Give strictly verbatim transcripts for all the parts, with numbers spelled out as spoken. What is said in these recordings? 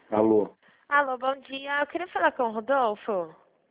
Alô? Alô, bom dia. Eu queria falar com o Rodolfo.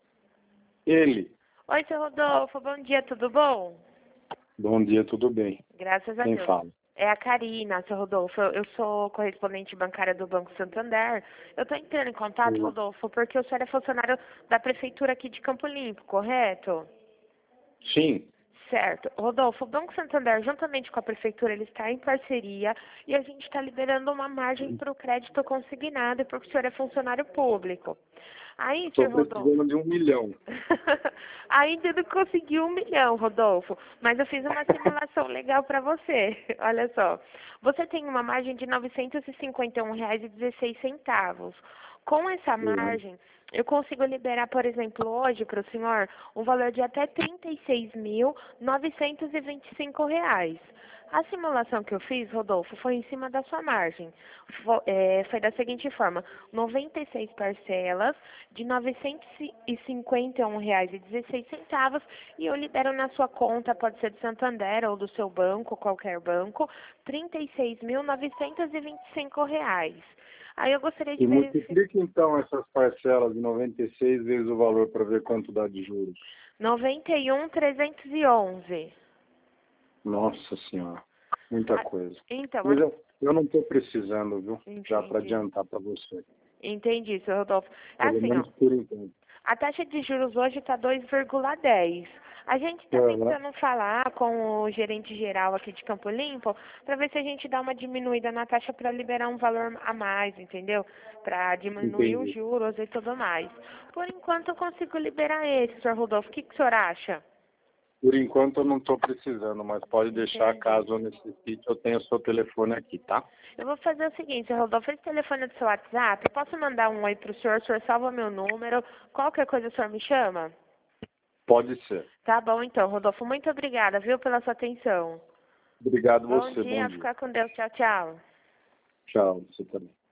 Ele. Oi, seu Rodolfo. Bom dia, tudo bom? Bom dia, tudo bem? Graças a Quem Deus. fala? É a Karina, seu Rodolfo. Eu eu sou correspondente bancária do Banco Santander. Eu estou entrando em contato, Sim. Rodolfo, porque o senhor é funcionário da Prefeitura aqui de Campo Limpo, correto? Sim. Certo. Rodolfo, o Banco Santander, juntamente com a Prefeitura, ele está em parceria e a gente está liberando uma margem para o crédito consignado porque o senhor é funcionário público. Aí, Estou senhor Rodolfo, precisando de um milhão. ainda não consegui um milhão, Rodolfo, mas eu fiz uma simulação legal para você. Olha só, você tem uma margem de novecentos e cinquenta e um reais e dezesseis centavos. Com essa Sim. margem, eu consigo liberar, por exemplo, hoje para o senhor um valor de até trinta e seis mil novecentos e vinte e cinco reais. A simulação que eu fiz, Rodolfo, foi em cima da sua margem. Fo- é, foi da seguinte forma: noventa e seis parcelas de novecentos e cinquenta e um reais e dezesseis centavos e eu libero na sua conta, pode ser do Santander ou do seu banco, qualquer banco, trinta e seis mil novecentos e vinte e cinco reais. Aí eu gostaria de E verificar multiplique então essas parcelas de noventa e seis vezes o valor para ver quanto dá de juros. noventa e um mil trezentos e onze. Nossa Senhora, muita Ah, coisa. então, Mas eu, eu não estou precisando, viu? Já para entendi. adiantar para você. Entendi, seu Rodolfo. É Pelo assim, ó. menos por enquanto. A taxa de juros hoje está dois vírgula dez. A gente está Aham. tentando falar com o gerente geral aqui de Campo Limpo para ver se a gente dá uma diminuída na taxa para liberar um valor a mais, entendeu? Para diminuir os Entendi. juros e tudo mais. Por enquanto eu consigo liberar esse, senhor Rodolfo. O que, que o senhor acha? Por enquanto eu não estou precisando, mas pode deixar, Entendi. caso eu necessite, eu tenho o seu telefone aqui, tá? Eu vou fazer o seguinte, senhor Rodolfo, esse telefone do seu WhatsApp, eu posso mandar um oi para o senhor, o senhor salva meu número, qualquer coisa o senhor me chama? Pode ser. Tá bom então, Rodolfo. Muito obrigada, viu, pela sua atenção. Obrigado Bom você, bom dia, dia. fica com Deus. Tchau, tchau. Tchau, você também.